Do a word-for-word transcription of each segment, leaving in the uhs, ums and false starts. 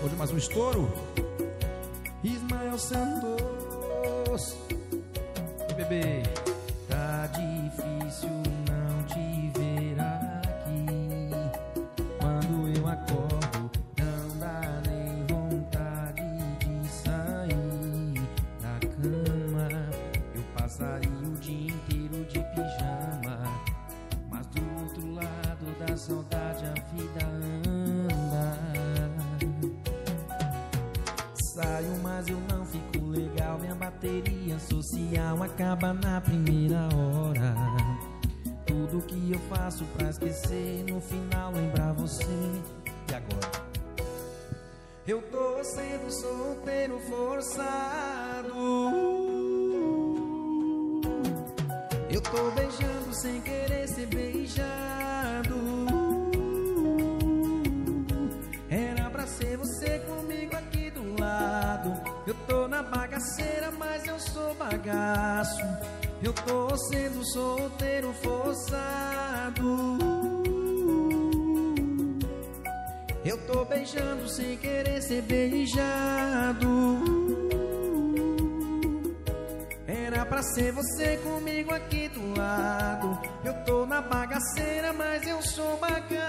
Hoje mais um estouro. Ismael Santos. E bebê, tá difícil não te ver aqui. Quando eu acordo, não dá nem vontade de sair da cama. Eu passaria o dia inteiro de pijama, mas do outro lado da saudade a vida anda. Saio, mas eu não fico legal. Minha bateria social acaba na primeira hora. Tudo que eu faço pra esquecer, no final lembrar você. E agora? Eu tô sendo solteiro forçado. Eu tô beijando sem querer ser beijado. Era pra ser você comigo aqui do lado. Eu tô na bagaceira, mas eu sou bagaço. Eu tô sendo solteiro forçado. Eu tô beijando sem querer ser beijado. Era pra ser você comigo aqui do lado. Eu tô na bagaceira, mas eu sou bagaço.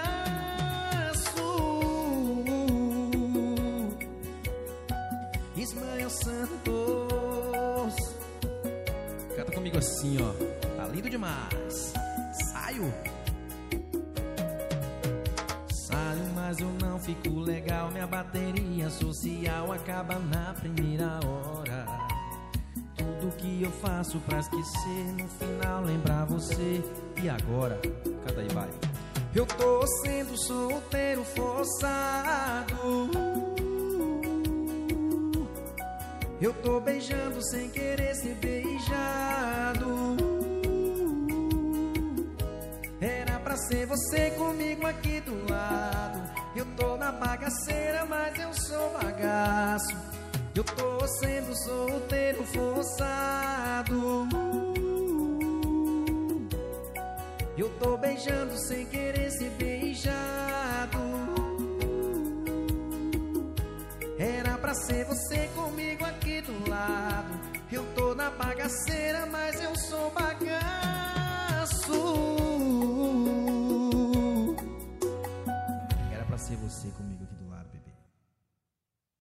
Ismael Santos. canta comigo assim, ó. Tá lindo demais. Saio. Saio, mas eu não fico legal. Minha bateria social acaba na primeira hora. Tudo que eu faço pra esquecer, no final lembrar você. E agora? Canta aí, vai. Eu tô sendo solteiro forçado. Eu tô beijando sem querer ser beijado. Era pra ser você comigo aqui do lado. Eu tô na bagaceira, mas eu sou bagaço. Eu tô sendo solteiro forçado. Eu tô beijando sem querer ser beijado. Era pra ser você comigo aqui do lado. Eu tô na bagaceira, mas eu sou bagaço. Era pra ser você comigo aqui